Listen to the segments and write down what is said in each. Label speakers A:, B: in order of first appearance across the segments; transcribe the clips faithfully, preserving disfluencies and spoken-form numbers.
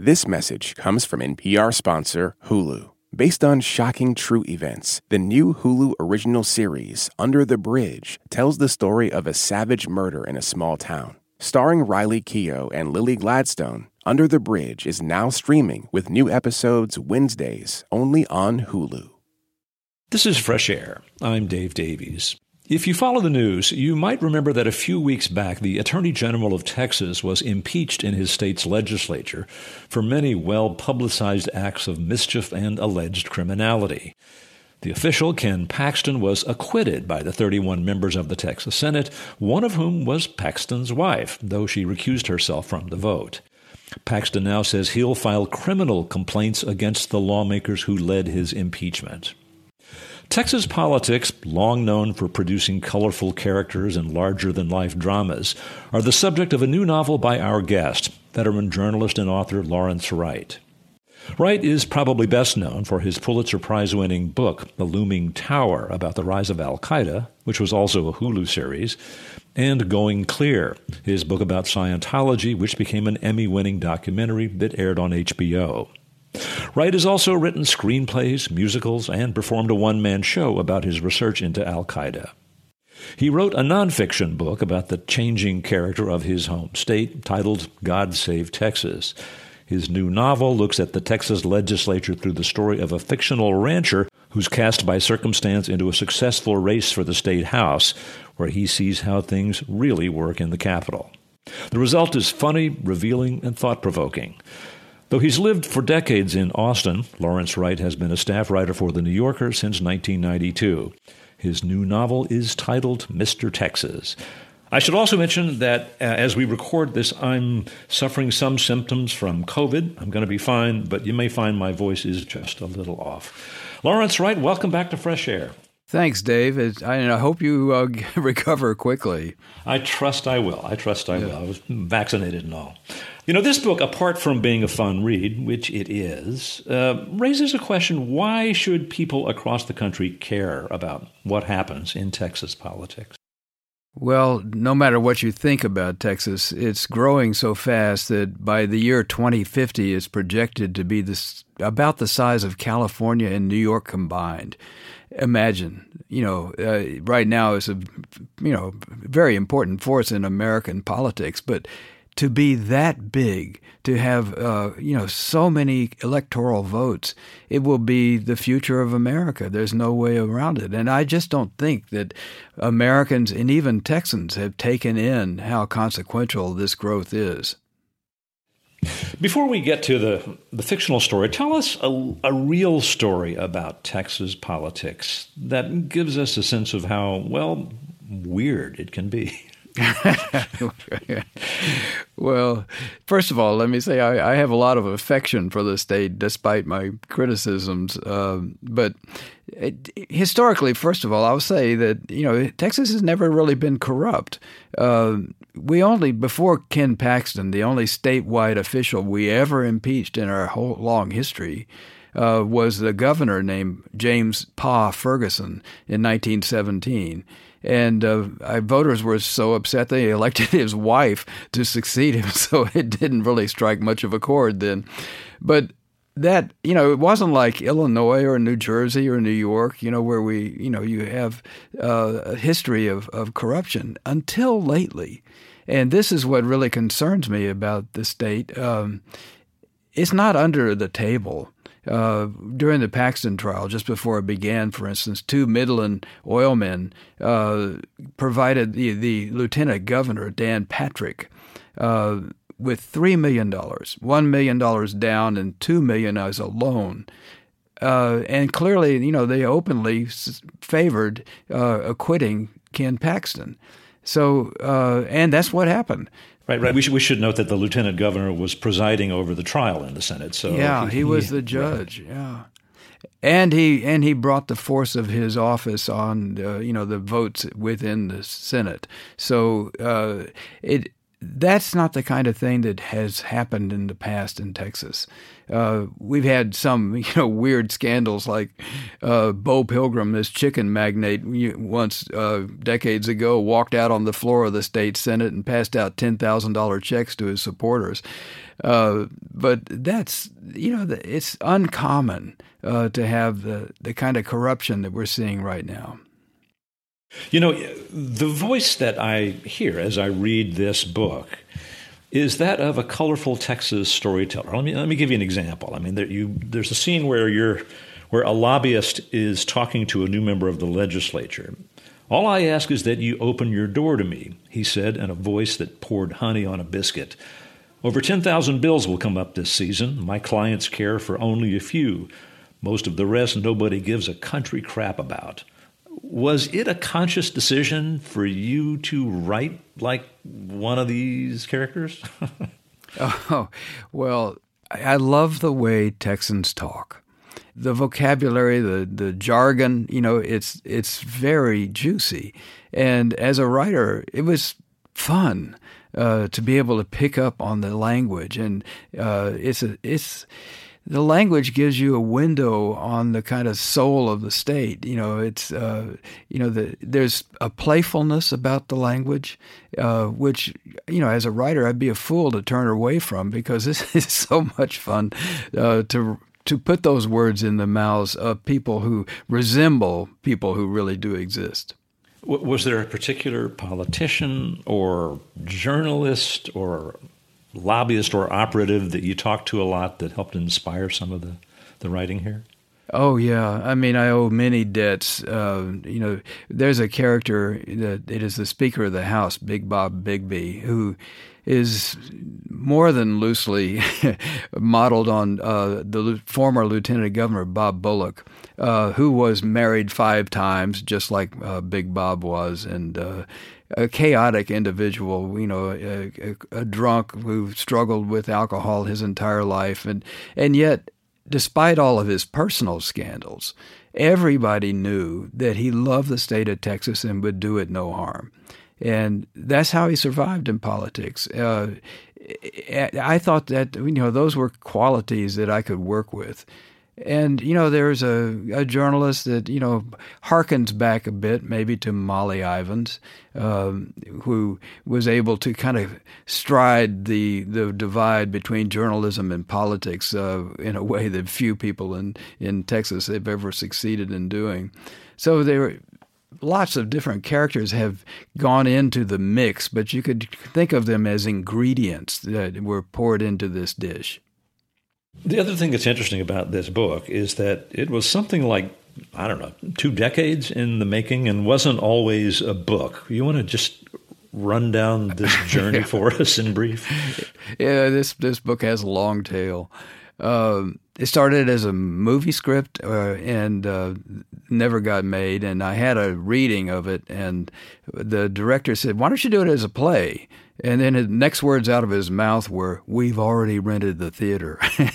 A: This message comes from N P R sponsor Hulu. Based on shocking true events, the new Hulu original series, Under the Bridge, tells the story of a savage murder in a small town. Starring Riley Keough and Lily Gladstone, Under the Bridge is now streaming with new episodes Wednesdays only on Hulu.
B: This is Fresh Air. I'm Dave Davies. If you follow the news, you might remember that a few weeks back, the Attorney General of Texas was impeached in his state's legislature for many well-publicized acts of mischief and alleged criminality. The official, Ken Paxton, was acquitted by the thirty-one members of the Texas Senate, one of whom was Paxton's wife, though she recused herself from the vote. Paxton now says he'll file criminal complaints against the lawmakers who led his impeachment. Texas politics, long known for producing colorful characters and larger-than-life dramas, are the subject of a new novel by our guest, veteran journalist and author Lawrence Wright. Wright is probably best known for his Pulitzer Prize-winning book, The Looming Tower, about the rise of al-Qaeda, which was also a Hulu series, and Going Clear, his book about Scientology, which became an Emmy-winning documentary that aired on H B O. Wright has also written screenplays, musicals, and performed a one-man show about his research into al-Qaeda. He wrote a nonfiction book about the changing character of his home state titled God Save Texas. His new novel looks at the Texas legislature through the story of a fictional rancher who's cast by circumstance into a successful race for the state house, where he sees how things really work in the Capitol. The result is funny, revealing, and thought-provoking. Though he's lived for decades in Austin, Lawrence Wright has been a staff writer for The New Yorker since nineteen ninety-two. His new novel is titled Mister Texas. I should also mention that uh, as we record this, I'm suffering some symptoms from COVID. I'm going to be fine, but you may find my voice is just a little off. Lawrence Wright, welcome back to Fresh Air.
C: Thanks, Dave. It, I, I hope you uh, recover quickly.
B: I trust I will. I trust I
C: yeah.
B: will. I was vaccinated and all. You know, this book, apart from being a fun read, which it is, uh, raises a question: why should people across the country care about what happens in Texas politics?
C: Well, no matter what you think about Texas, it's growing so fast that by the year twenty fifty, it's projected to be this, about the size of California and New York combined. Imagine, you know, uh, right now it's a, you know, very important force in American politics, but to be that big, to have, uh, you know, so many electoral votes, it will be the future of America. There's no way around it. And I just don't think that Americans and even Texans have taken in how consequential this growth is.
B: Before we get to the, the fictional story, tell us a, a real story about Texas politics that gives us a sense of how, well, weird it can be.
C: Well, first of all, let me say I, I have a lot of affection for the state, despite my criticisms. Uh, but it, historically, first of all, I'll say that, you know, Texas has never really been corrupt. Uh, we only, before Ken Paxton, the only statewide official we ever impeached in our whole long history uh, was the governor named James Pa Ferguson in nineteen seventeen. And uh, our voters were so upset they elected his wife to succeed him, so it didn't really strike much of a chord then. But that, you know, it wasn't like Illinois or New Jersey or New York, you know, where we, you know, you have uh, a history of, of corruption until lately. And this is what really concerns me about the state. Um, it's not under the table. Uh, during the Paxton trial, just before it began, for instance, two Midland oilmen uh, provided the, the lieutenant governor, Dan Patrick, uh, with three million dollars, one million dollars down and two million dollars as a loan. Uh, and clearly, you know, they openly favored uh, acquitting Ken Paxton. So, uh, and that's what happened.
B: Right, right. We should we should note that the lieutenant governor was presiding over the trial in the Senate. So
C: yeah, he, he was the judge. Right. Yeah, and he and he brought the force of his office on uh, you know the votes within the Senate. So uh, it that's not the kind of thing that has happened in the past in Texas. Uh, we've had some, you know, weird scandals like uh, Bo Pilgrim, this chicken magnate, once uh, decades ago, walked out on the floor of the state Senate and passed out ten thousand dollars checks to his supporters. Uh, but that's, you know, it's uncommon uh, to have the, the kind of corruption that we're seeing right now.
B: You know, the voice that I hear as I read this book is that of a colorful Texas storyteller. Let me let me give you an example. I mean, there, you, there's a scene where you're where a lobbyist is talking to a new member of the legislature. "All I ask is that you open your door to me," he said in a voice that poured honey on a biscuit. "Over ten thousand bills will come up this season. My clients care for only a few. Most of the rest nobody gives a country crap about." Was it a conscious decision for you to write like one of these characters?
C: Oh, well, I love the way Texans talk. The vocabulary, the the jargon, you know, it's it's very juicy. And as a writer, it was fun uh, to be able to pick up on the language. And uh, it's a, it's the language gives you a window on the kind of soul of the state. You know, it's uh, you know, the, there's a playfulness about the language, uh, which, you know, as a writer, I'd be a fool to turn away from, because this is so much fun uh, to to put those words in the mouths of people who resemble people who really do exist.
B: Was there a particular politician or journalist or lobbyist or operative that you talked to a lot that helped inspire some of the, the writing here?
C: Oh, yeah. I mean, I owe many debts. Uh, you know, there's a character that it is the Speaker of the House, Big Bob Bigby, who is more than loosely modeled on uh, the former Lieutenant Governor Bob Bullock, uh, who was married five times, just like uh, Big Bob was, and uh, a chaotic individual, you know, a, a, a drunk who struggled with alcohol his entire life. And, and yet, despite all of his personal scandals, everybody knew that he loved the state of Texas and would do it no harm. And that's how he survived in politics. Uh, I thought that, you know, those were qualities that I could work with. And, you know, there's a, a journalist that, you know, harkens back a bit maybe to Molly Ivins, um, who was able to kind of stride the the divide between journalism and politics uh, in a way that few people in, in Texas have ever succeeded in doing. So there were lots of different characters have gone into the mix, but you could think of them as ingredients that were poured into this dish.
B: The other thing that's interesting about this book is that it was something like, I don't know, two decades in the making and wasn't always a book. You want to just run down this journey for us in brief?
C: Yeah, this this book has a long tail. Um, it started as a movie script uh, and uh, never got made, and I had a reading of it, and the director said, "Why don't you do it as a play?" And then the next words out of his mouth were, "We've already rented the theater."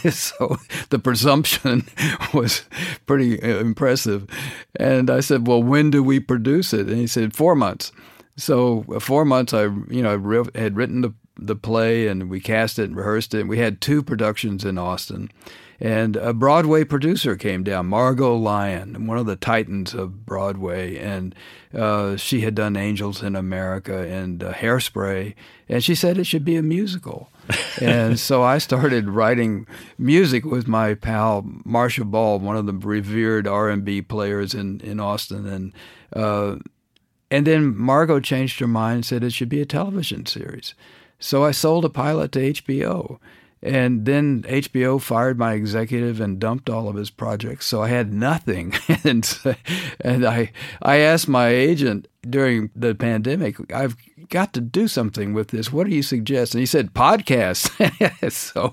C: So the presumption was pretty impressive. And I said, "Well, when do we produce it?" And he said, four months. So uh, four months I, you know, re- had written the the play, and we cast it and rehearsed it. We had two productions in Austin. And a Broadway producer came down, Margot Lyon, one of the titans of Broadway, and uh, she had done Angels in America and uh, Hairspray, and she said it should be a musical. And so I started writing music with my pal Marcia Ball, one of the revered R and B players in, in Austin, and uh, and then Margot changed her mind and said it should be a television series. So I sold a pilot to H B O. And then H B O fired my executive and dumped all of his projects, so I had nothing. and and I I asked my agent during the pandemic, "I've got to do something with this. What do you suggest?" And he said, "Podcast." So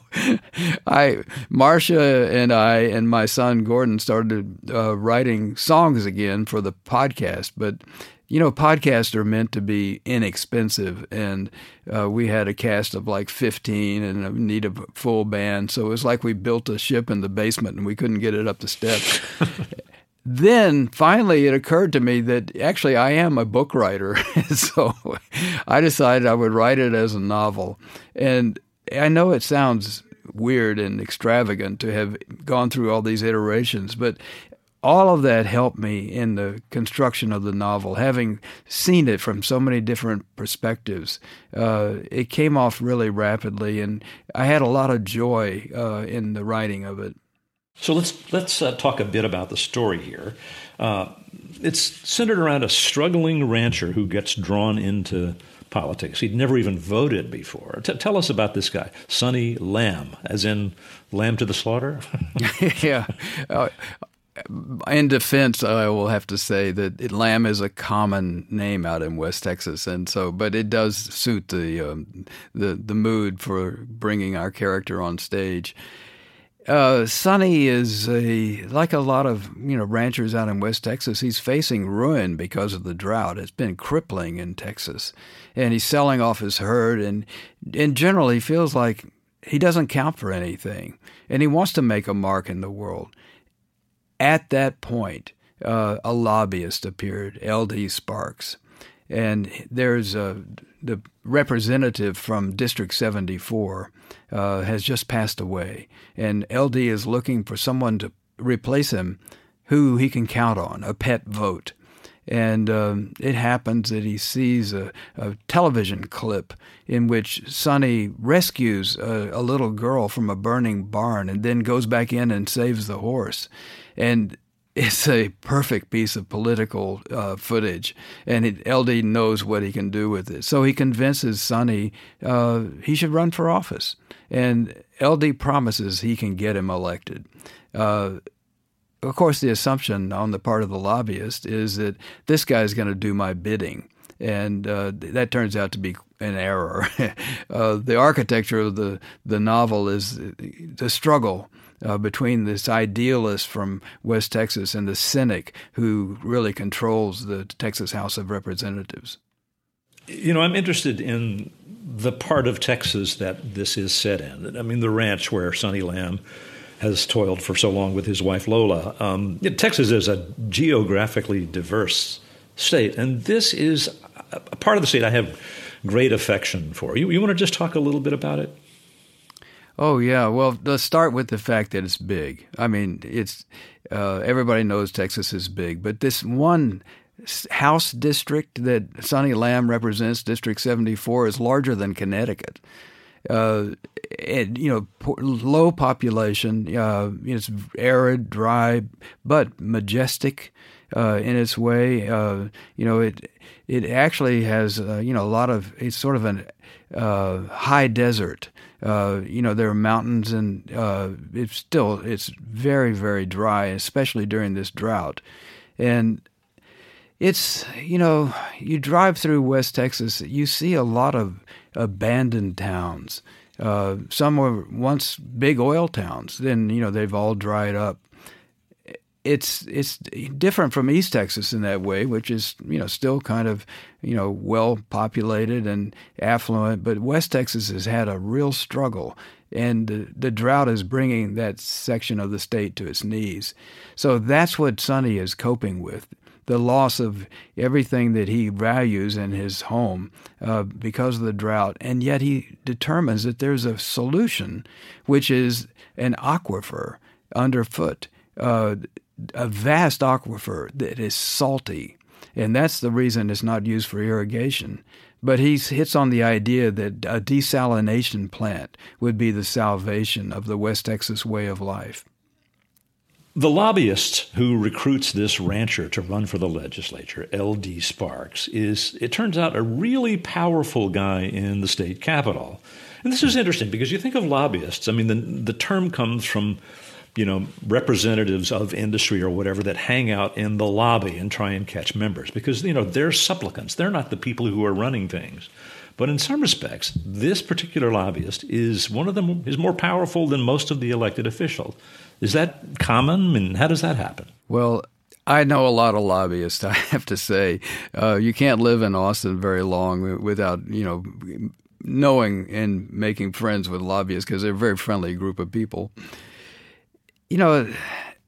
C: I, Marcia and I and my son Gordon started uh, writing songs again for the podcast, but you know, podcasts are meant to be inexpensive, and uh, we had a cast of like fifteen and need a full band. So it was like we built a ship in the basement and we couldn't get it up the steps. then finally it occurred to me that actually I am a book writer. So I decided I would write it as a novel. And I know it sounds weird and extravagant to have gone through all these iterations, but all of that helped me in the construction of the novel, having seen it from so many different perspectives. Uh, it came off really rapidly, and I had a lot of joy uh, in the writing of it.
B: So let's let's uh, talk a bit about the story here. Uh, it's centered around a struggling rancher who gets drawn into politics. He'd never even voted before. T- tell us about this guy, Sonny Lamb, as in lamb to the slaughter?
C: Yeah. Uh, In defense, I will have to say that it, Lamb is a common name out in West Texas, and so, but it does suit the um, the the mood for bringing our character on stage. Uh, Sonny is a like a lot of you know ranchers out in West Texas. He's facing ruin because of the drought. It's been crippling in Texas, and he's selling off his herd, and in general, he feels like he doesn't count for anything, and he wants to make a mark in the world. At that point, uh, a lobbyist appeared, L D Sparks, and there's a, the representative from District seventy-four uh, has just passed away, and L D is looking for someone to replace him who he can count on, a pet vote. And um, it happens that he sees a, a television clip in which Sonny rescues a, a little girl from a burning barn and then goes back in and saves the horse. And it's a perfect piece of political uh, footage, and it, L D knows what he can do with it. So he convinces Sonny uh, he should run for office, and L D promises he can get him elected. Uh, Of course, the assumption on the part of the lobbyist is that this guy is going to do my bidding, and uh, that turns out to be an error. uh, the architecture of the, the novel is the struggle uh, between this idealist from West Texas and the cynic who really controls the Texas House of Representatives.
B: You know, I'm interested in the part of Texas that this is set in. I mean, the ranch where Sonny Lamb has toiled for so long with his wife Lola. Um, Texas is a geographically diverse state, and this is a part of the state I have great affection for. You, you want to just talk a little bit about it?
C: Oh, yeah. Well, let's start with the fact that it's big. I mean, it's uh, everybody knows Texas is big, but this one House district that Sonny Lamb represents, District seventy-four, is larger than Connecticut. Uh, and, you know, low population. Uh, it's arid, dry, but majestic uh, in its way. Uh, you know, it it actually has uh, you know a lot of. It's sort of an uh, high desert. Uh, you know, there are mountains, and uh, it's still it's very very dry, especially during this drought, and. It's, you know, you drive through West Texas, you see a lot of abandoned towns. Uh, some were once big oil towns. Then, you know, they've all dried up. It's it's different from East Texas in that way, which is, you know, still kind of, you know, well-populated and affluent. But West Texas has had a real struggle, and the, the drought is bringing that section of the state to its knees. So that's what Sonny is coping with. The loss of everything that he values in his home uh, because of the drought, and yet he determines that there's a solution, which is an aquifer underfoot, uh, a vast aquifer that is salty, and that's the reason it's not used for irrigation. But he hits on the idea that a desalination plant would be the salvation of the West Texas way of life.
B: The lobbyist who recruits this rancher to run for the legislature, L D Sparks, is, it turns out, a really powerful guy in the state capitol. And this is interesting because you think of lobbyists. I mean, the, the term comes from, you know, representatives of industry or whatever that hang out in the lobby and try and catch members because, you know, they're supplicants. They're not the people who are running things. But in some respects, this particular lobbyist is one of them is more powerful than most of the elected officials. Is that common, and how does that happen?
C: Well, I know a lot of lobbyists, I have to say. Uh, you can't live in Austin very long without, you know, knowing and making friends with lobbyists because they're a very friendly group of people. You know,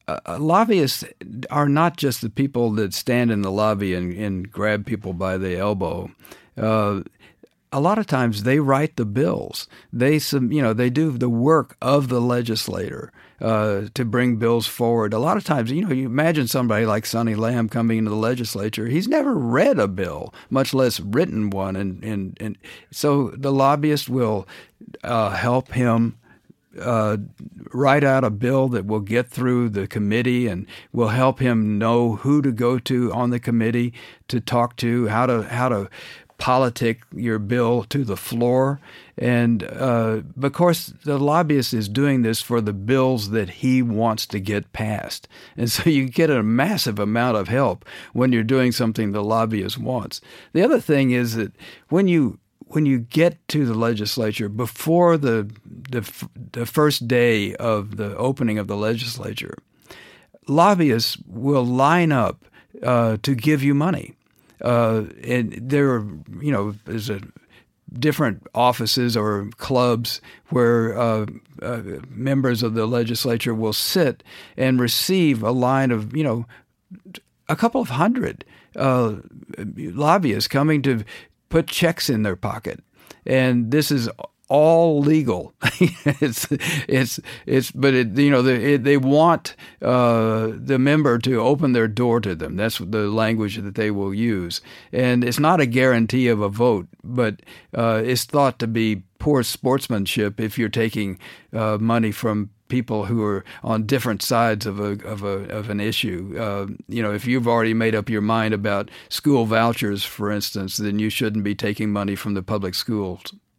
C: uh, lobbyists are not just the people that stand in the lobby and, and grab people by the elbow. Uh, a lot of times they write the bills. They, some, you know, they do the work of the legislator uh, to bring bills forward. A lot of times, you know, you imagine somebody like Sonny Lamb coming into the legislature. He's never read a bill, much less written one. And, and, and so the lobbyist will uh, help him Uh, write out a bill that will get through the committee and will help him know who to go to on the committee to talk to, how to how to politic your bill to the floor. And uh, of course, the lobbyist is doing this for the bills that he wants to get passed. And so you get a massive amount of help when you're doing something the lobbyist wants. The other thing is that when you When you get to the legislature, before the, the the first day of the opening of the legislature, lobbyists will line up uh, to give you money. Uh, and there are, you know, there's a different offices or clubs where uh, uh, members of the legislature will sit and receive a line of, you know, a couple of hundred uh, lobbyists coming to put checks in their pocket, and this is all legal. it's it's it's, but it, you know they they want uh, the member to open their door to them. That's the language that they will use, and it's not a guarantee of a vote, but uh, it's thought to be poor sportsmanship if you're taking uh, money from people who are on different sides of a of a of an issue. Uh, you know, if you've already made up your mind about school vouchers, for instance, then you shouldn't be taking money from the public schools.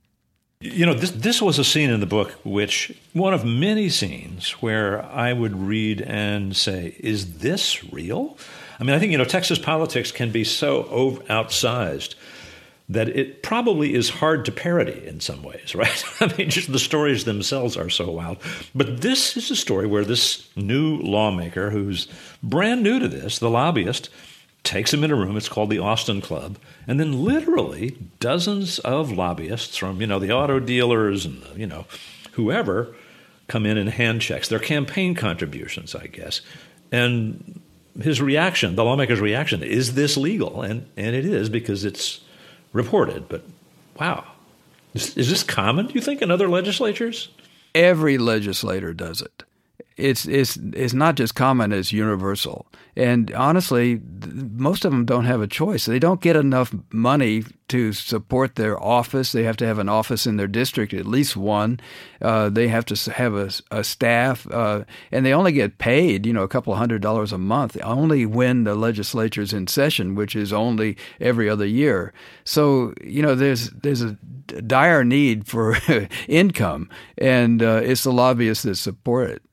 B: You know, this this was a scene in the book, which one of many scenes where I would read and say, "Is this real?" I mean, I think you know Texas politics can be so over, outsized that it probably is hard to parody in some ways, right? I mean, just the stories themselves are so wild. But this is a story where this new lawmaker who's brand new to this, the lobbyist, takes him in a room. It's called the Austin Club. And then literally dozens of lobbyists from, you know, the auto dealers and, you know, whoever come in and hand checks their campaign contributions, I guess. And his reaction, the lawmaker's reaction, is this legal? And and it is, because it's reported, but wow. Is, is this common, do you think, in other legislatures?
C: Every legislator does it. It's it's it's not just common, it's universal. And honestly, most of them don't have a choice. They don't get enough money to support their office. They have to have an office in their district, at least one. Uh, they have to have a, a staff, uh, and they only get paid, you know, a couple of hundred dollars a month, only when the legislature's in session, which is only every other year. So, you know, there's there's a dire need for income, and uh, it's the lobbyists that support it.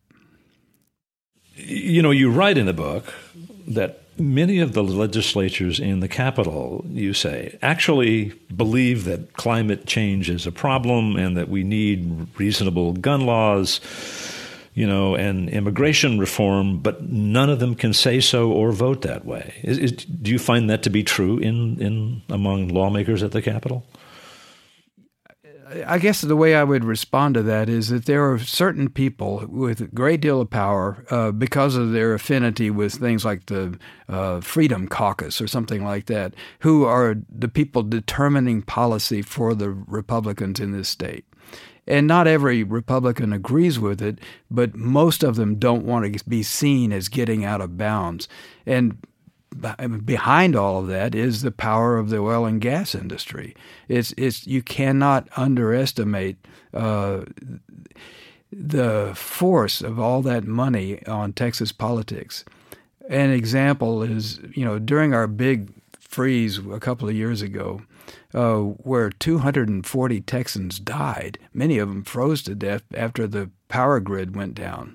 B: You know, you write in the book that many of the legislatures in the Capitol, you say, actually believe that climate change is a problem and that we need reasonable gun laws, you know, and immigration reform, but none of them can say so or vote that way. Is, is, do you find that to be true in, in among lawmakers at the Capitol?
C: I guess the way I would respond to that is that there are certain people with a great deal of power uh, because of their affinity with things like the uh, Freedom Caucus or something like that, who are the people determining policy for the Republicans in this state. And not every Republican agrees with it, but most of them don't want to be seen as getting out of bounds. And behind all of that is the power of the oil and gas industry. It's it's you cannot underestimate uh, the force of all that money on Texas politics. An example is, you know, during our big freeze a couple of years ago, uh, where two hundred forty Texans died, many of them froze to death after the power grid went down.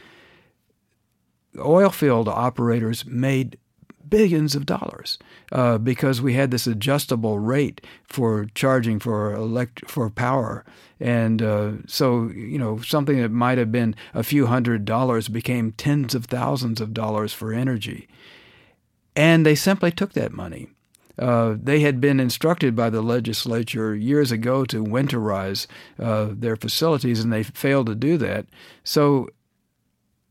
C: Oil field operaters made billions of dollars uh, because we had this adjustable rate for charging for elect- for power. And uh, so, you know, something that might have been a few hundred dollars became tens of thousands of dollars for energy. And they simply took that money. Uh, they had been instructed by the legislature years ago to winterize uh, their facilities, and they failed to do that. So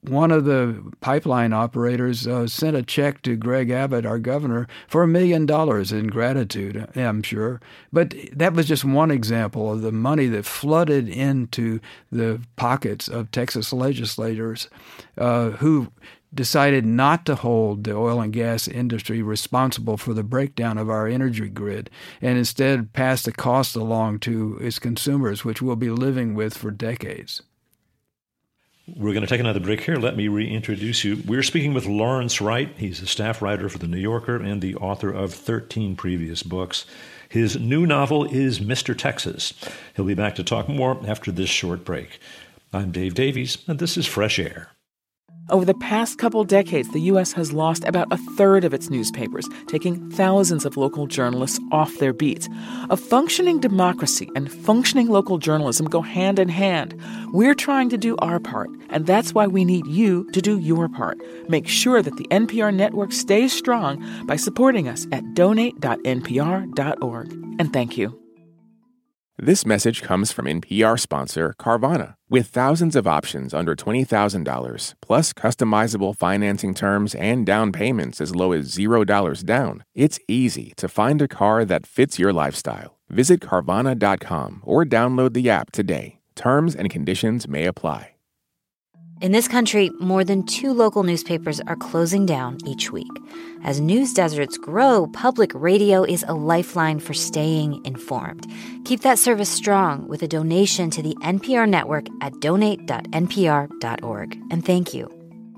C: one of the pipeline operators uh, sent a check to Greg Abbott, our governor, for a million dollars in gratitude, I'm sure. But that was just one example of the money that flooded into the pockets of Texas legislators uh, who decided not to hold the oil and gas industry responsible for the breakdown of our energy grid, and instead passed the cost along to its consumers, which we'll be living with for decades.
B: We're going to take another break here. Let me reintroduce you. We're speaking with Lawrence Wright. He's a staff writer for The New Yorker and the author of thirteen previous books. His new novel is Mister Texas. He'll be back to talk more after this short break. I'm Dave Davies, and this is Fresh Air.
D: Over the past couple decades, the U S has lost about a third of its newspapers, taking thousands of local journalists off their beats. A functioning democracy and functioning local journalism go hand in hand. We're trying to do our part, and that's why we need you to do your part. Make sure that the N P R network stays strong by supporting us at donate dot n p r dot org. And thank you.
A: This message comes from N P R sponsor Carvana. With thousands of options under twenty thousand dollars, plus customizable financing terms and down payments as low as zero dollars down, it's easy to find a car that fits your lifestyle. Visit Carvana dot com or download the app today. Terms and conditions may apply.
E: In this country, more than two local newspapers are closing down each week. As news deserts grow, public radio is a lifeline for staying informed. Keep that service strong with a donation to the N P R network at donate dot n p r dot org. And thank you.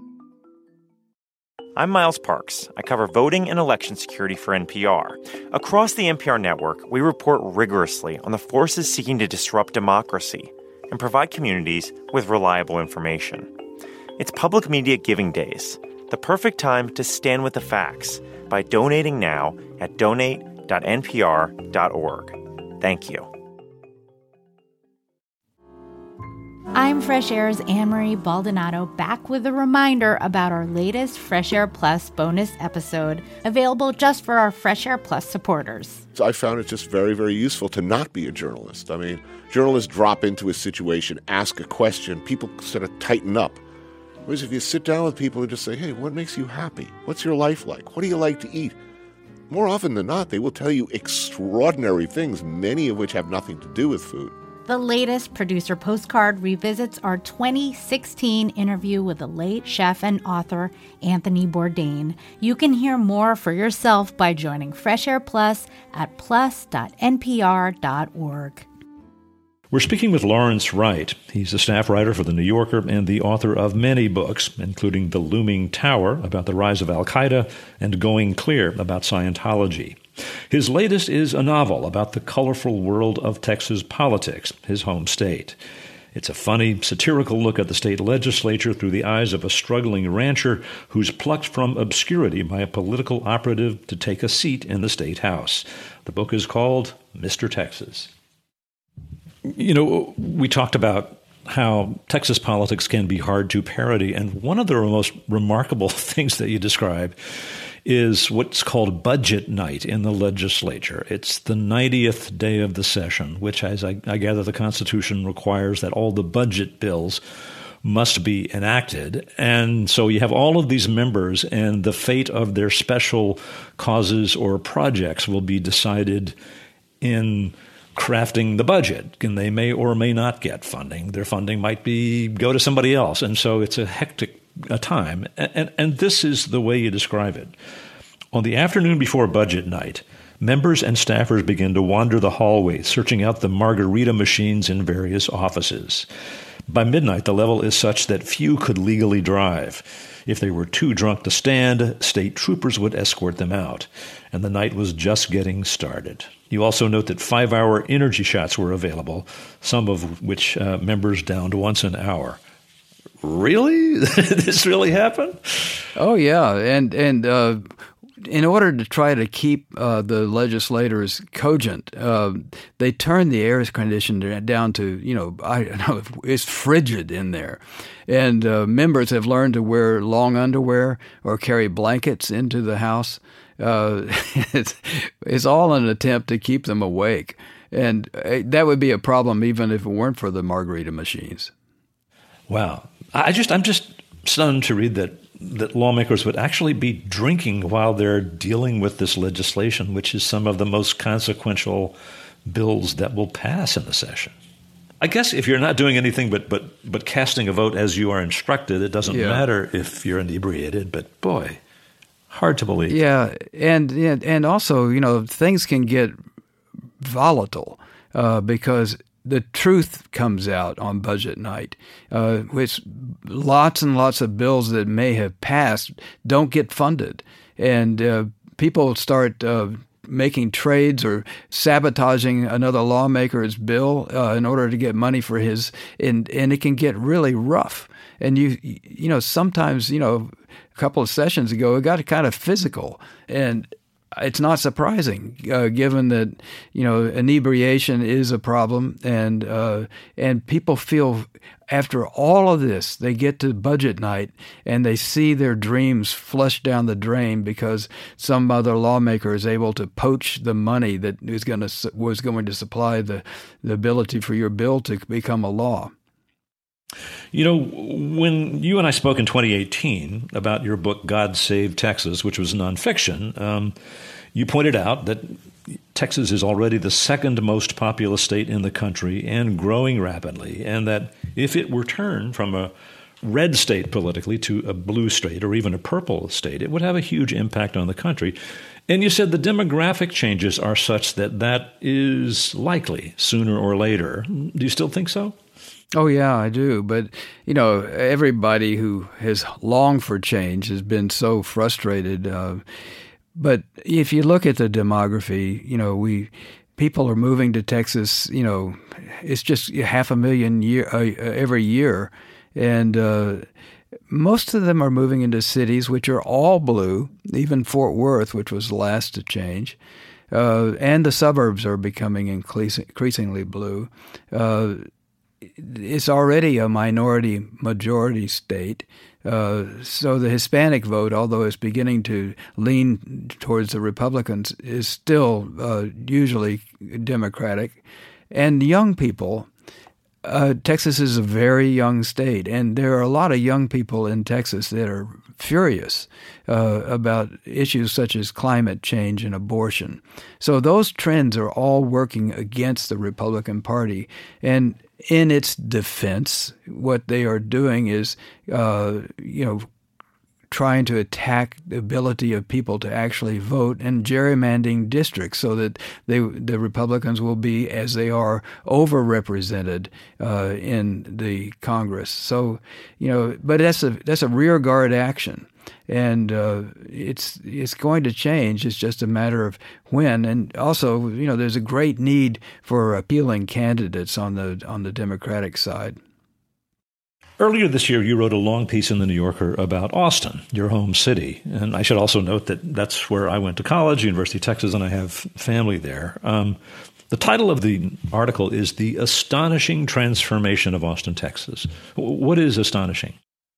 F: I'm Miles Parks. I cover voting and election security for N P R. Across the N P R network, we report rigorously on the forces seeking to disrupt democracy and provide communities with reliable information. It's Public Media Giving Days, the perfect time to stand with the facts by donating now at donate dot n p r dot org. Thank you.
G: I'm Fresh Air's Anne-Marie Baldonado, back with a reminder about our latest Fresh Air Plus bonus episode, available just for our Fresh Air Plus supporters.
H: So I found it just very, very useful to not be a journalist. I mean, journalists drop into a situation, ask a question, people sort of tighten up. Whereas if you sit down with people and just say, hey, what makes you happy? What's your life like? What do you like to eat? More often than not, they will tell you extraordinary things, many of which have nothing to do with food.
G: The latest producer postcard revisits our twenty sixteen interview with the late chef and author Anthony Bourdain. You can hear more for yourself by joining Fresh Air Plus at plus dot n p r dot org.
B: We're speaking with Lawrence Wright. He's a staff writer for The New Yorker and the author of many books, including The Looming Tower, about the rise of Al-Qaeda, and Going Clear, about Scientology. His latest is a novel about the colorful world of Texas politics, his home state. It's a funny, satirical look at the state legislature through the eyes of a struggling rancher who's plucked from obscurity by a political operative to take a seat in the state house. The book is called Mister Texas. You know, we talked about how Texas politics can be hard to parody, and one of the most remarkable things that you describe is what's called budget night in the legislature. It's the ninetieth day of the session, which, as I, I gather, the Constitution requires that all the budget bills must be enacted. And so you have all of these members, and the fate of their special causes or projects will be decided in crafting the budget, and they may or may not get funding. Their funding might be go to somebody else, and so it's a hectic a time. And, and, and this is the way you describe it. On the afternoon before budget night, members and staffers begin to wander the hallways, searching out the margarita machines in various offices. By midnight, the level is such that few could legally drive. If they were too drunk to stand, state troopers would escort them out, and the night was just getting started. You also note that five-hour energy shots were available, some of which uh, members downed once an hour. Really? This really happened?
C: Oh, yeah. And and uh, in order to try to keep uh, the legislators cogent, uh, they turned the air conditioner down to, you know, I don't know, it's frigid in there. And uh, members have learned to wear long underwear or carry blankets into the House. Uh, it's, it's all an attempt to keep them awake. And uh, that would be a problem even if it weren't for the margarita machines.
B: Wow. I just, I'm just stunned to read that that lawmakers would actually be drinking while they're dealing with this legislation, which is some of the most consequential bills that will pass in the session. I guess if you're not doing anything but but but casting a vote as you are instructed, it doesn't yeah. matter if you're inebriated. But boy, hard to believe.
C: Yeah, and and also, you know, things can get volatile uh, because the truth comes out on budget night, uh, which lots and lots of bills that may have passed don't get funded. And uh, people start uh, making trades or sabotaging another lawmaker's bill uh, in order to get money for his, and, and it can get really rough. And, you you know, sometimes, you know, a couple of sessions ago, it got kind of physical. And it's not surprising, uh, given that, you know, inebriation is a problem, and uh, and people feel after all of this, they get to budget night and they see their dreams flushed down the drain because some other lawmaker is able to poach the money that is going to was going to supply the the ability for your bill to become a law.
B: You know, when you and I spoke in twenty eighteen about your book, God Save Texas, which was nonfiction, um, you pointed out that Texas is already the second most populous state in the country and growing rapidly, and that if it were turned from a red state politically to a blue state or even a purple state, it would have a huge impact on the country. And you said the demographic changes are such that that is likely sooner or later. Do you still think so?
C: Oh, yeah, I do. But, you know, everybody who has longed for change has been so frustrated. Uh, but if you look at the demography, you know, we people are moving to Texas, you know, it's just half a million year uh, every year. And uh, most of them are moving into cities which are all blue, even Fort Worth, which was the last to change. Uh, and the suburbs are becoming increasingly blue. Uh, It's already a minority-majority state, uh, so the Hispanic vote, although it's beginning to lean towards the Republicans, is still uh, usually Democratic. And young people, uh, Texas is a very young state, and there are a lot of young people in Texas that are furious uh, about issues such as climate change and abortion. So those trends are all working against the Republican Party. And in its defense, what they are doing is, uh, you know, trying to attack the ability of people to actually vote and gerrymandering districts so that they, the Republicans will be, as they are, overrepresented uh, in the Congress. So, you know, but that's a that's a rear guard action. And uh, it's it's going to change. It's just a matter of when. And also, you know, there's a great need for appealing candidates on the on the Democratic side.
B: Earlier this year, you wrote a long piece in The New Yorker about Austin, your home city. And I should also note that that's where I went to college, University of Texas, and I have family there. Um, the title of the article is The Astonishing Transformation of Austin, Texas. What is astonishing?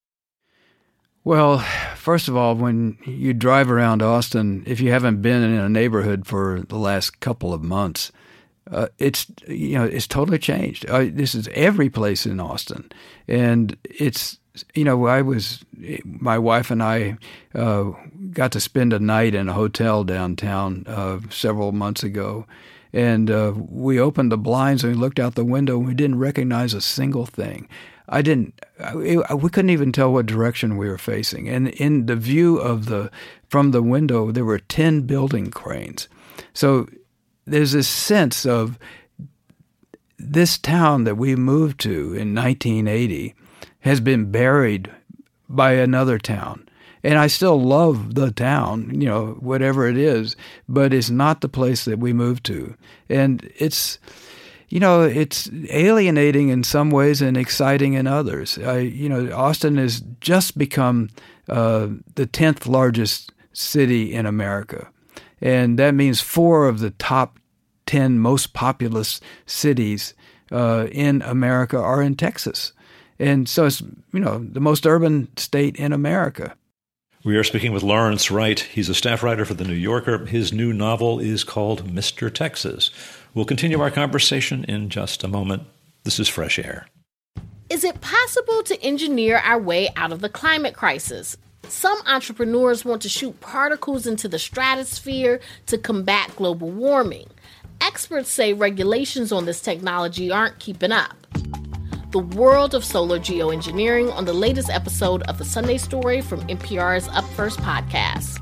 C: Well, first of all, when you drive around Austin, if you haven't been in a neighborhood for the last couple of months, uh, it's you know it's totally changed. Uh, this is every place in Austin, and it's you know I was my wife and I uh, got to spend a night in a hotel downtown uh, several months ago, and uh, we opened the blinds and we looked out the window and we didn't recognize a single thing. I didn't. It, we couldn't even tell what direction we were facing. And in the view of the from the window, there were ten building cranes. So there's this sense of this town that we moved to in nineteen eighty has been buried by another town. And I still love the town, you know, whatever it is, but it's not the place that we moved to. And it's. You know, it's alienating in some ways and exciting in others. I, you know, Austin has just become uh, the tenth largest city in America. And that means four of the top ten most populous cities uh, in America are in Texas. And so it's, you know, the most urban state in America.
B: We are speaking with Lawrence Wright. He's a staff writer for The New Yorker. His new novel is called Mister Texas. We'll continue our conversation in just a moment. This is Fresh Air.
I: Is it possible to engineer our way out of the climate crisis? Some entrepreneurs want to shoot particles into the stratosphere to combat global warming. Experts say regulations on this technology aren't keeping up. The world of solar geoengineering on the latest episode of The Sunday Story from N P R's Up First podcast.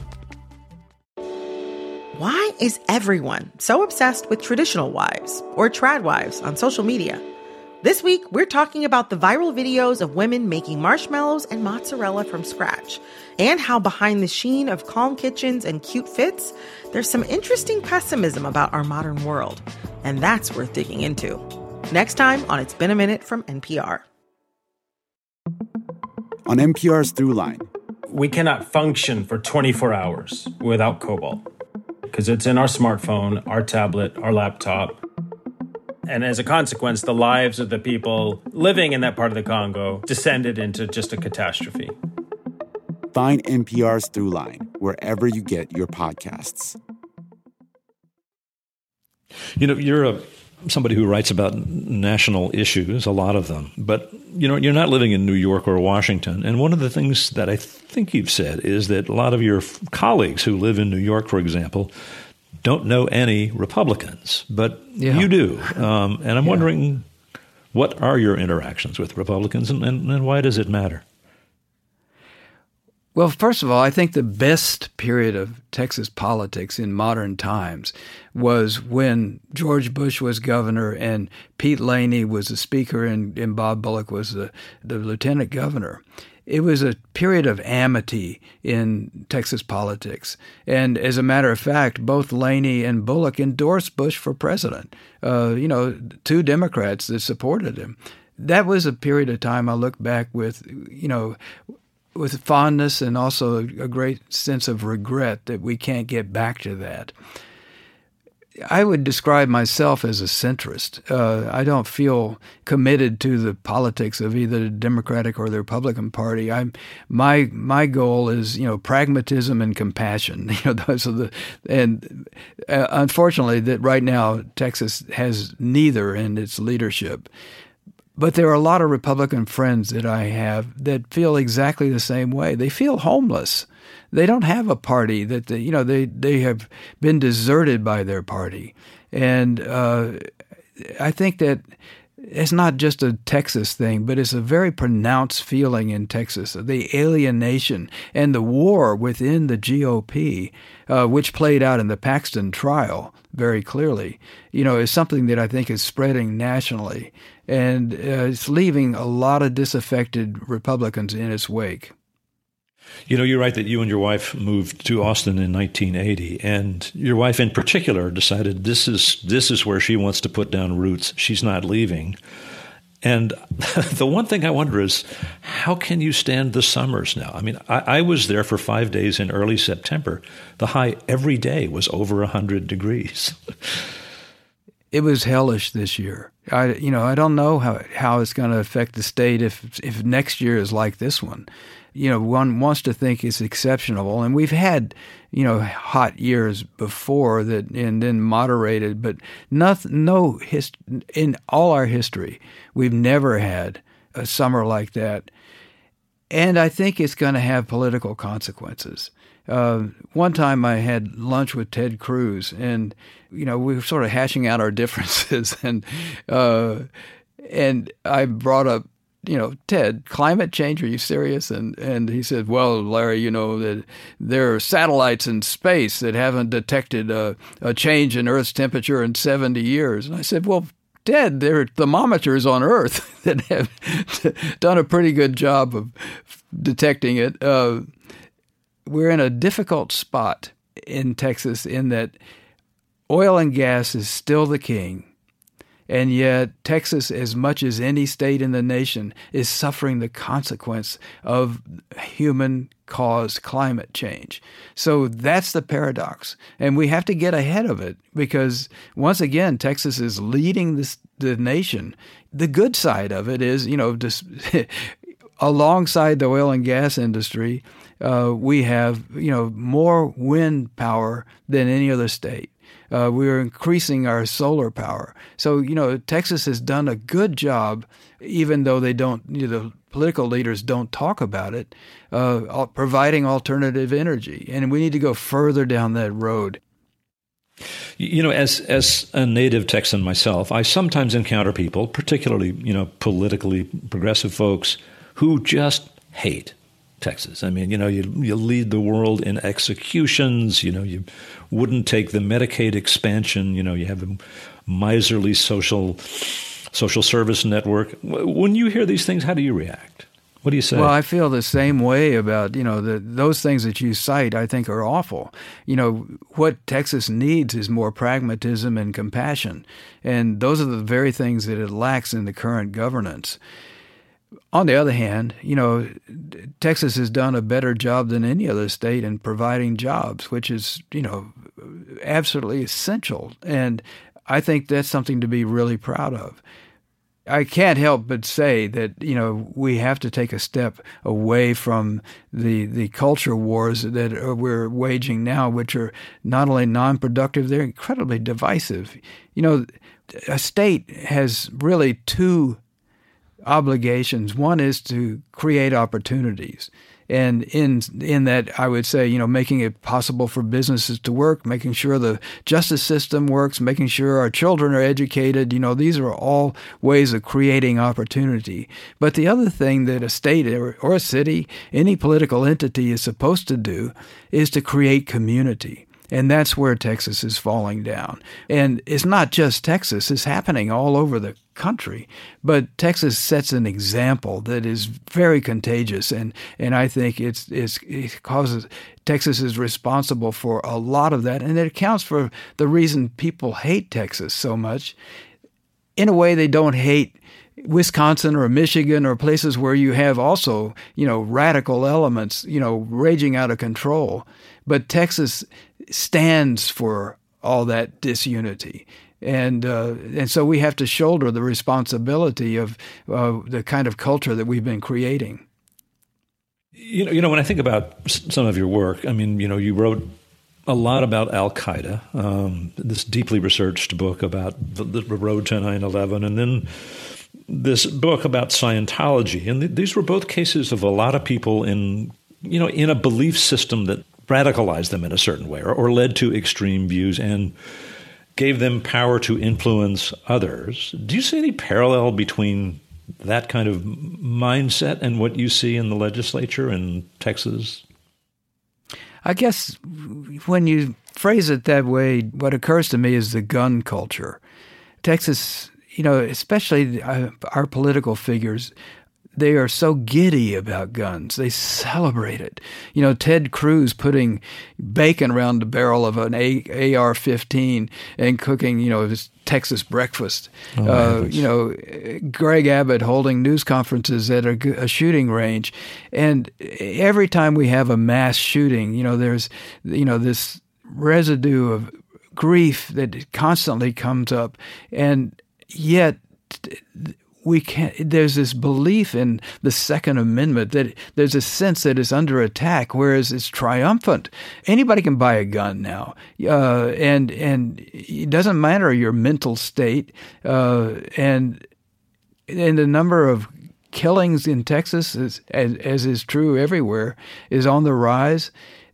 J: Why is everyone so obsessed with traditional wives or trad wives on social media? This week, we're talking about the viral videos of women making marshmallows and mozzarella from scratch, and how behind the sheen of calm kitchens and cute fits, there's some interesting pessimism about our modern world. And that's worth digging into. Next time on It's Been a Minute from N P R.
K: On N P R's Throughline.
L: We cannot function for twenty-four hours without cobalt because it's in our smartphone, our tablet, our laptop. And as a consequence, the lives of the people living in that part of the Congo descended into just a catastrophe.
K: Find N P R's Throughline wherever you get your podcasts.
B: You know, you're a somebody who writes about national issues, a lot of them. But, you know, you're not living in New York or Washington. And one of the things that I think you've said is that a lot of your f- colleagues who live in New York, for example, don't know any Republicans, but yeah. you do. Um, and I'm yeah. wondering, what are your interactions with Republicans and, and, and why does it matter?
C: Well, first of all, I think the best period of Texas politics in modern times was when George Bush was governor and Pete Laney was the speaker and, and Bob Bullock was the, the lieutenant governor. It was a period of amity in Texas politics. And as a matter of fact, both Laney and Bullock endorsed Bush for president. Uh, you know, two Democrats that supported him. That was a period of time I look back with, you know, with fondness and also a great sense of regret that we can't get back to that. I would describe myself as a centrist. Uh, I don't feel committed to the politics of either the Democratic or the Republican Party. I'm my my goal is, you know, pragmatism and compassion. You know, those are the and uh, unfortunately that right now Texas has neither in its leadership. But there are a lot of Republican friends that I have that feel exactly the same way. They feel homeless. They don't have a party that they, you know they they have been deserted by their party, and uh, I think that it's not just a Texas thing, but it's a very pronounced feeling in Texas, the alienation and the war within the G O P, uh, which played out in the Paxton trial very clearly. You know, is something that I think is spreading nationally, and uh, it's leaving a lot of disaffected Republicans in its wake.
B: You know, you're right that you and your wife moved to Austin in nineteen eighty, and your wife in particular decided this is this is where she wants to put down roots. She's not leaving. And the one thing I wonder is, how can you stand the summers now? I mean, I, I was there for five days in early September. The high every day was over one hundred degrees.
C: It was hellish this year. I, you know, I don't know how how it's going to affect the state if if next year is like this one. You know, one wants to think it's exceptional, and we've had, you know, hot years before that, and then moderated, but nothing, no hist- in all our history, we've never had a summer like that, and I think it's going to have political consequences. Uh, one time I had lunch with Ted Cruz, and you know, we were sort of hashing out our differences, and uh, and I brought up, you know, Ted, climate change, are you serious? And and he said, well, Larry, you know, that there are satellites in space that haven't detected a, a change in Earth's temperature in seventy years. And I said, well, Ted, there are thermometers on Earth that have done a pretty good job of detecting it. Uh, we're in a difficult spot in Texas in that oil and gas is still the king. And yet Texas, as much as any state in the nation, is suffering the consequence of human-caused climate change. So that's the paradox. And we have to get ahead of it because, once again, Texas is leading this, the nation. The good side of it is, you know, just alongside the oil and gas industry, uh, we have, you know, more wind power than any other state. Uh, we're increasing our solar power. So, you know, Texas has done a good job, even though they don't, you know, the political leaders don't talk about it, uh, providing alternative energy. And we need to go further down that road.
B: You know, as as a native Texan myself, I sometimes encounter people, particularly, you know, politically progressive folks, who just hate Texas. I mean, you know, you you lead the world in executions. You know, you wouldn't take the Medicaid expansion. You know, you have a miserly social social service network. When you hear these things, how do you react? What do you say?
C: Well, I feel the same way about, you know, the, those things that you cite, I think, are awful. You know, what Texas needs is more pragmatism and compassion. And those are the very things that it lacks in the current governance. On the other hand, you know, Texas has done a better job than any other state in providing jobs, which is, you know, absolutely essential. And I think that's something to be really proud of. I can't help but say that, you know, we have to take a step away from the the culture wars that we're waging now, which are not only non-productive, they're incredibly divisive. You know, a state has really two obligations. One is to create opportunities. And in in that, I would say, you know, making it possible for businesses to work, making sure the justice system works, making sure our children are educated. You know, these are all ways of creating opportunity. But the other thing that a state or, or a city, any political entity is supposed to do is to create community. And that's where Texas is falling down. And it's not just Texas. It's happening all over the country. But Texas sets an example that is very contagious. And, and I think it's, it's, it causes Texas is responsible for a lot of that. And it accounts for the reason people hate Texas so much. In a way, they don't hate Wisconsin or Michigan or places where you have also, you know, radical elements, you know, raging out of control. But Texas stands for all that disunity. And uh, and so we have to shoulder the responsibility of uh, the kind of culture that we've been creating.
B: You know, you know, when I think about some of your work, I mean, you know, you wrote a lot about Al-Qaeda, um, this deeply researched book about the, the road to nine eleven, and then this book about Scientology. And th- these were both cases of a lot of people in, you know, in a belief system that radicalized them in a certain way or, or led to extreme views and gave them power to influence others. Do you see any parallel between that kind of mindset and what you see in the legislature in Texas?
C: I guess when you phrase it that way, what occurs to me is the gun culture. Texas, you know, especially our political figures, they are so giddy about guns. They celebrate it. You know, Ted Cruz putting bacon around the barrel of an A R fifteen and cooking, you know, his Texas breakfast. Oh, uh, you know, Greg Abbott holding news conferences at a, a shooting range. And every time we have a mass shooting, you know, there's, you know, this residue of grief that constantly comes up. And yet we can't, there's this belief in the Second Amendment that there's a sense that it's under attack, whereas it's triumphant. Anybody can buy a gun now, uh, and and it doesn't matter your mental state, uh, and and the number of killings in Texas, is, as, as is true everywhere, is on the rise.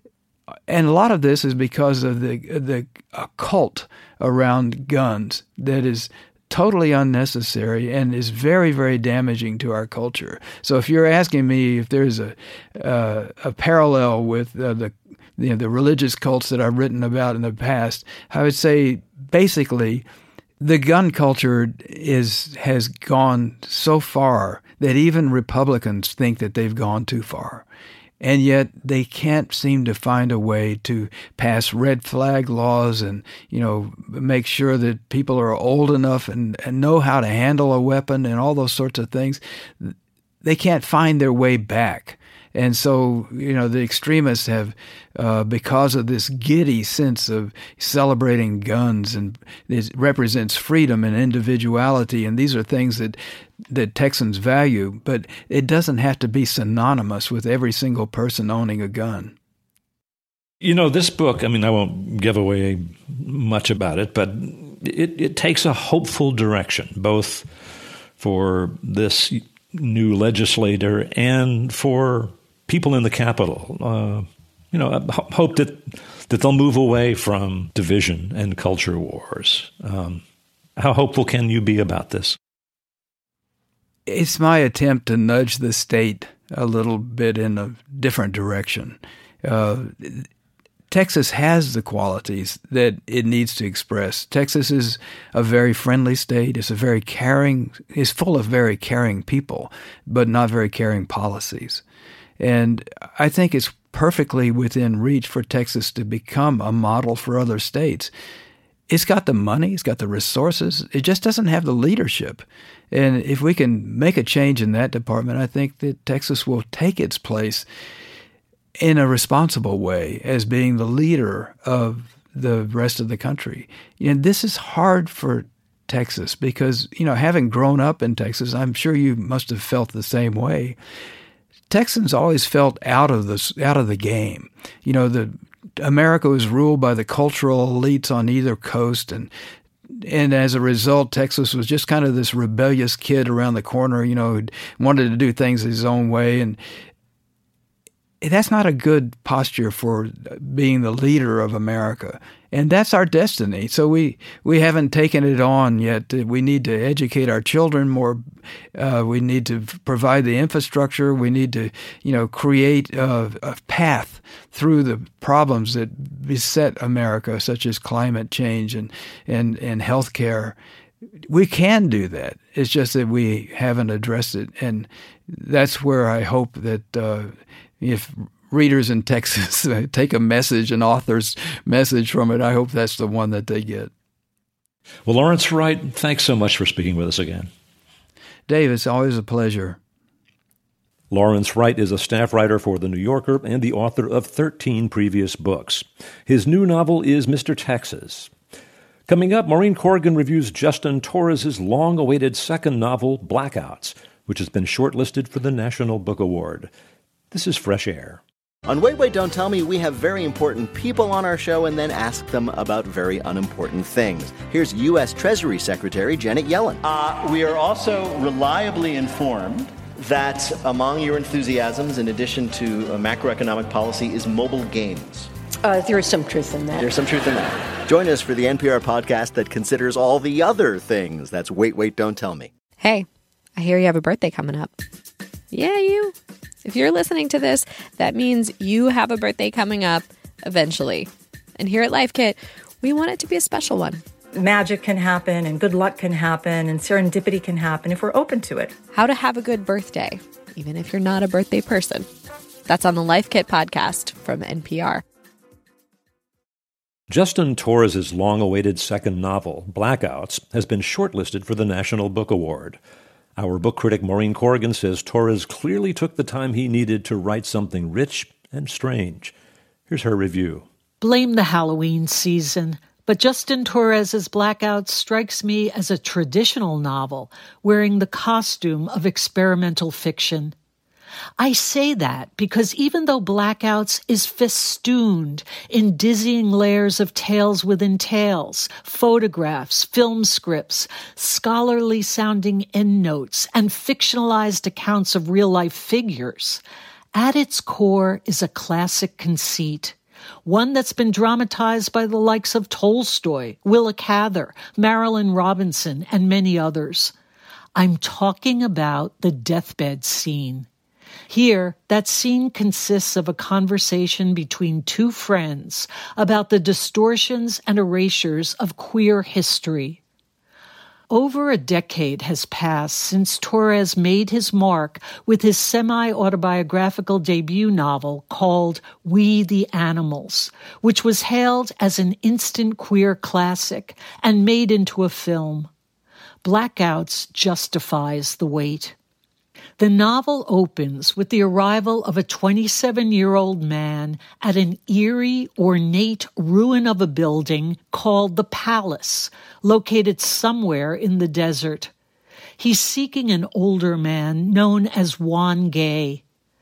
C: And a lot of this is because of the the uh, cult around guns that is totally unnecessary and is very, very damaging to our culture. So if you're asking me if there's a uh, a parallel with uh, the you know, the religious cults that I've written about in the past, I would say basically the gun culture is has gone so far that even Republicans think that they've gone too far. And yet they can't seem to find a way to pass red flag laws and, you know, make sure that people are old enough and, and know how to handle a weapon and all those sorts of things. They can't find their way back. And so, you know, the extremists have, uh, because of this giddy sense of celebrating guns, and it represents freedom and individuality, and these are things that that Texans value, but it doesn't have to be synonymous with every single person owning a gun.
B: You know, this book, I mean, I won't give away much about it, but it, it takes a hopeful direction, both for this new legislator and for people in the Capitol. Uh, you know, I hope that, that they'll move away from division and culture wars. Um, how hopeful can you be about this?
C: It's my attempt to nudge the state a little bit in a different direction. Uh, Texas has the qualities that it needs to express. Texas is a very friendly state. It's a very caring, it's full of very caring people, but not very caring policies. And I think it's perfectly within reach for Texas to become a model for other states. It's got the money, it's got the resources, it just doesn't have the leadership. And if we can make a change in that department, I think that Texas will take its place in a responsible way as being the leader of the rest of the country. And this is hard for Texas because, you know, having grown up in Texas, I'm sure you must have felt the same way. Texans always felt out of the, out of the game. You know, the America was ruled by the cultural elites on either coast, and and as a result, Texas was just kind of this rebellious kid around the corner, you know, who wanted to do things his own way. And that's not a good posture for being the leader of America. And that's our destiny. So we, we haven't taken it on yet. We need to educate our children more. Uh, we need to provide the infrastructure. We need to, you know, create a, a path through the problems that beset America, such as climate change and, and, and health care. We can do that. It's just that we haven't addressed it. And that's where I hope that uh, if readers in Texas take a message, an author's message from it, I hope that's the one that they get.
B: Well, Lawrence Wright, thanks so much for speaking with us again.
C: Dave, it's always a pleasure.
B: Lawrence Wright is a staff writer for The New Yorker and the author of thirteen previous books. His new novel is Mister Texas. Coming up, Maureen Corrigan reviews Justin Torres' long-awaited second novel, Blackouts, which has been shortlisted for the National Book Award. This is Fresh Air.
M: On Wait, Wait, Don't Tell Me, we have very important people on our show and then ask them about very unimportant things. Here's U S Treasury Secretary Janet Yellen.
N: Uh, we are also reliably informed that among your enthusiasms, in addition to uh, macroeconomic policy, is mobile games.
O: Uh, there is some truth in that.
M: There's some truth in that. Join us for the N P R podcast that considers all the other things. That's Wait, Wait, Don't Tell Me.
P: Hey, I hear you have a birthday coming up. Yeah, you. If you're listening to this, that means you have a birthday coming up eventually. And here at Life Kit, we want it to be a special one.
Q: Magic can happen and good luck can happen and serendipity can happen if we're open to it.
P: How to have a good birthday, even if you're not a birthday person. That's on the Life Kit podcast from N P R.
B: Justin Torres' long-awaited second novel, Blackouts, has been shortlisted for the National Book Award. Our book critic Maureen Corrigan says Torres clearly took the time he needed to write something rich and strange. Here's her review.
R: Blame the Halloween season, but Justin Torres' Blackouts strikes me as a traditional novel, wearing the costume of experimental fiction. I say that because even though Blackouts is festooned in dizzying layers of tales within tales, photographs, film scripts, scholarly-sounding endnotes, and fictionalized accounts of real-life figures, at its core is a classic conceit, one that's been dramatized by the likes of Tolstoy, Willa Cather, Marilyn Robinson, and many others. I'm talking about the deathbed scene. Here, that scene consists of a conversation between two friends about the distortions and erasures of queer history. Over a decade has passed since Torres made his mark with his semi-autobiographical debut novel called We the Animals, which was hailed as an instant queer classic and made into a film. Blackouts justifies the wait. The novel opens with the arrival of a twenty-seven-year-old man at an eerie, ornate ruin of a building called the Palace, located somewhere in the desert. He's seeking an older man known as Juan Gay.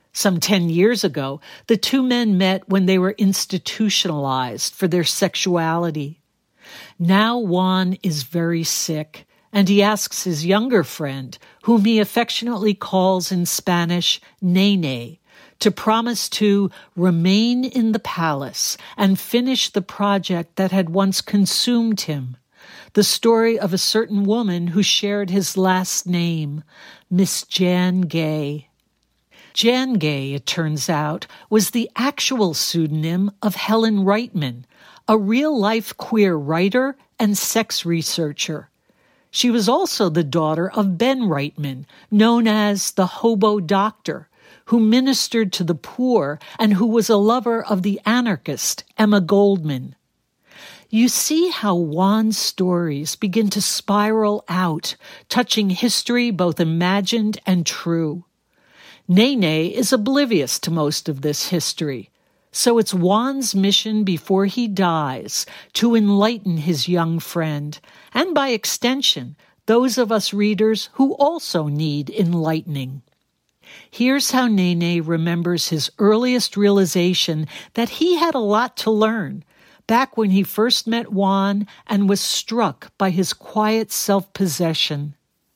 R: Some ten years ago, the two men met when they were institutionalized for their sexuality. Now Juan is very sick, and he asks his younger friend, whom he affectionately calls in Spanish Nene, to promise to remain in the palace and finish the project that had once consumed him, the story of a certain woman who shared his last name, Miss Jan Gay. Jan Gay, it turns out, was the actual pseudonym of Helen Reitman, a real-life queer writer and sex researcher. She was also the daughter of Ben Reitman, known as the Hobo Doctor, who ministered to the poor and who was a lover of the anarchist Emma Goldman. You see how Juan's stories begin to spiral out, touching history both imagined and true. Nene is oblivious to most of this history, so it's Juan's mission before he dies to enlighten his young friend, and by extension, those of us readers who also need enlightening. Here's how Nene remembers his earliest realization that he had a lot to learn, back when he first met Juan and was struck by his quiet self-possession.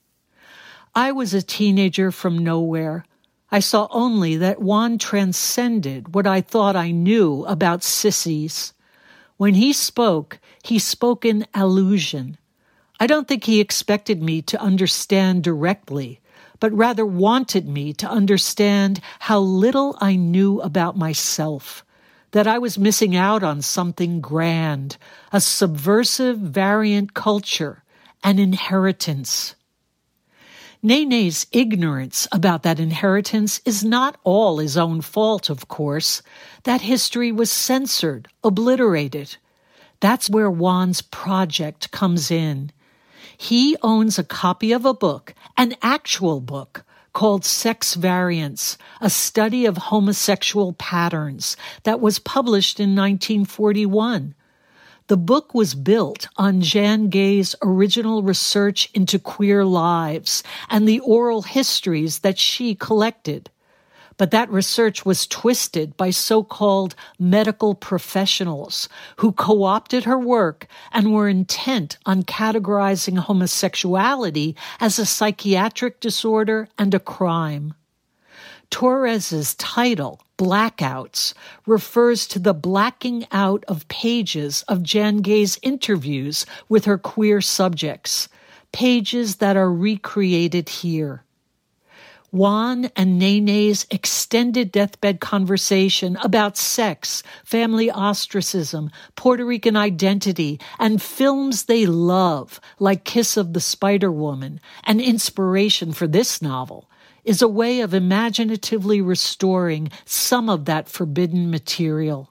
R: I was a teenager from nowhere. I saw only that Juan transcended what I thought I knew about sissies. When he spoke, he spoke in allusion. I don't think he expected me to understand directly, but rather wanted me to understand how little I knew about myself, that I was missing out on something grand, a subversive variant culture, an inheritance. Nene's ignorance about that inheritance is not all his own fault, of course. That history was censored, obliterated. That's where Juan's project comes in. He owns a copy of a book, an actual book, called Sex Variants, a study of homosexual patterns, that was published in nineteen forty-one. The book was built on Jan Gay's original research into queer lives and the oral histories that she collected. But that research was twisted by so-called medical professionals who co-opted her work and were intent on categorizing homosexuality as a psychiatric disorder and a crime. Torres's title, Blackouts, refers to the blacking out of pages of Jan Gay's interviews with her queer subjects, pages that are recreated here. Juan and Nene's extended deathbed conversation about sex, family ostracism, Puerto Rican identity, and films they love, like Kiss of the Spider Woman, an inspiration for this novel, is a way of imaginatively restoring some of that forbidden material.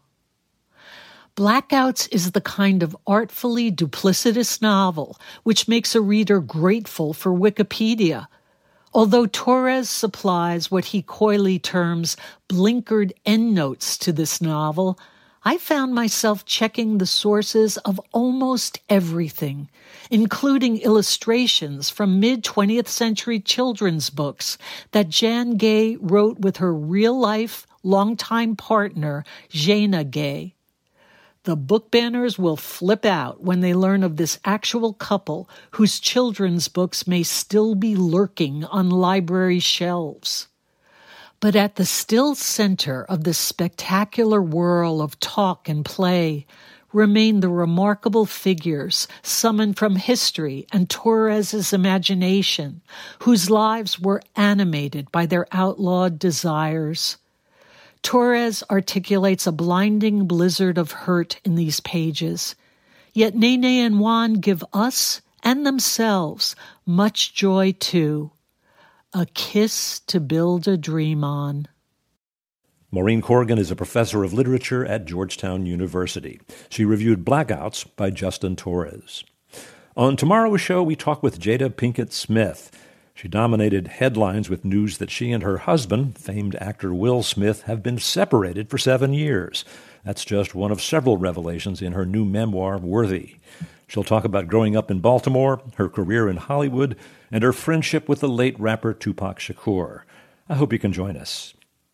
R: Blackouts is the kind of artfully duplicitous novel which makes a reader grateful for Wikipedia. Although Torres supplies what he coyly terms blinkered endnotes to this novel, I found myself checking the sources of almost everything, including illustrations from mid-twentieth century children's books that Jan Gay wrote with her real-life, longtime partner, Jana Gay. The book banners will flip out when they learn of this actual couple whose children's books may still be lurking on library shelves. But at the still center of this spectacular whirl of talk and play remain the remarkable figures summoned from history and Torres's imagination, whose lives were animated by their outlawed desires. Torres articulates a blinding blizzard of hurt in these pages, yet Nene and Juan give us and themselves much joy too. A kiss to build a dream on.
B: Maureen Corrigan is a professor of literature at Georgetown University. She reviewed Blackouts by Justin Torres. On tomorrow's show, we talk with Jada Pinkett Smith. She dominated headlines with news that she and her husband, famed actor Will Smith, have been separated for seven years. That's just one of several revelations in her new memoir, Worthy. She'll talk about growing up in Baltimore, her career in Hollywood, and her friendship with the late rapper Tupac Shakur. I hope you can join us.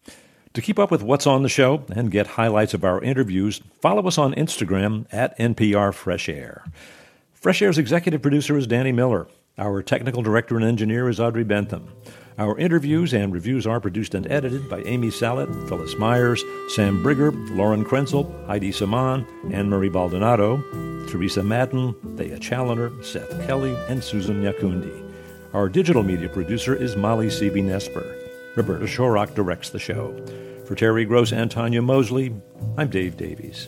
B: To keep up with what's on the show and get highlights of our interviews, follow us on Instagram at N P R Fresh Air. Fresh Air's executive producer is Danny Miller. Our technical director and engineer is Audrey Bentham. Our interviews and reviews are produced and edited by Amy Salet, Phyllis Myers, Sam Brigger, Lauren Krenzel, Heidi Saman, Anne-Marie Baldonado, Teresa Madden, Thea Challoner, Seth Kelly, and Susan Nyakundi. Our digital media producer is Molly Seavey Nesper. Roberta Shorrock directs the show. For Terry Gross and Tanya Mosley, I'm Dave Davies.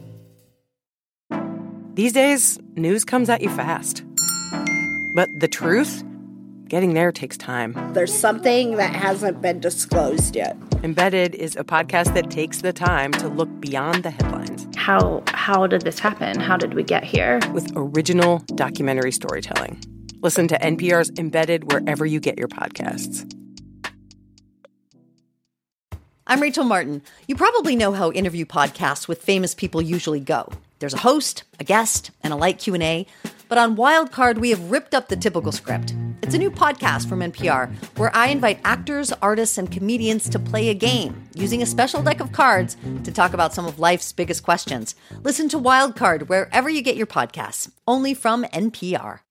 S: These days, news comes at you fast. But the truth? Getting there takes time.
T: There's something that hasn't been disclosed yet.
S: Embedded is a podcast that takes the time to look beyond the headlines.
U: How how did this happen? How did we get here?
S: With original documentary storytelling. Listen to N P R's Embedded wherever you get your podcasts.
V: I'm Rachel Martin. You probably know how interview podcasts with famous people usually go. There's a host, a guest, and a light Q and A. But on Wildcard, we have ripped up the typical script. It's a new podcast from N P R where I invite actors, artists, and comedians to play a game using a special deck of cards to talk about some of life's biggest questions. Listen to Wildcard wherever you get your podcasts, only from N P R.